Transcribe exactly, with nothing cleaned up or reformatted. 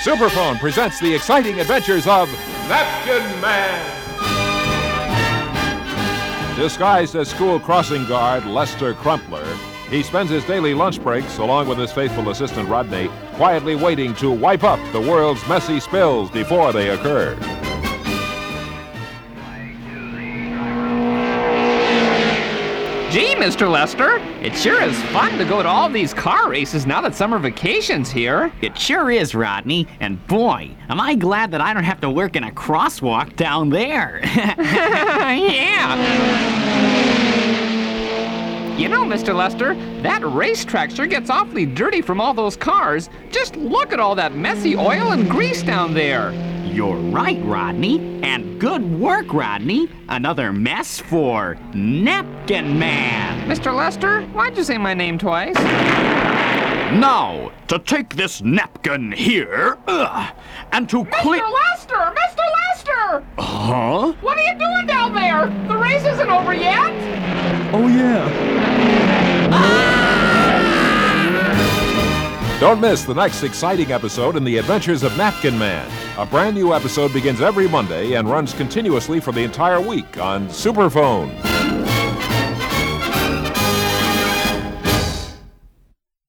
Superphone presents the exciting adventures of Napkin Man. Disguised as school crossing guard Lester Crumpler, he spends his daily lunch breaks, along with his faithful assistant Rodney, quietly waiting to wipe up the world's messy spills before they occur. Gee, Mister Lester, it sure is fun to go to all these car races now that summer vacation's here. It sure is, Rodney, and boy, am I glad that I don't have to work in a crosswalk down there. Yeah. You know, Mister Lester, that racetrack sure gets awfully dirty from all those cars. Just look at all that messy oil and grease down there. You're right, Rodney, and good work, Rodney. Another mess for Napkin Man. Mister Lester, why'd you say my name twice? Now, to take this napkin here, uh, and to clean... Mister Lester! Mister Lester! Huh? What are you doing down there? The race isn't over yet? Oh, yeah. Don't miss the next exciting episode in the Adventures of Napkin Man. A brand new episode begins every Monday and runs continuously for the entire week on Superphone.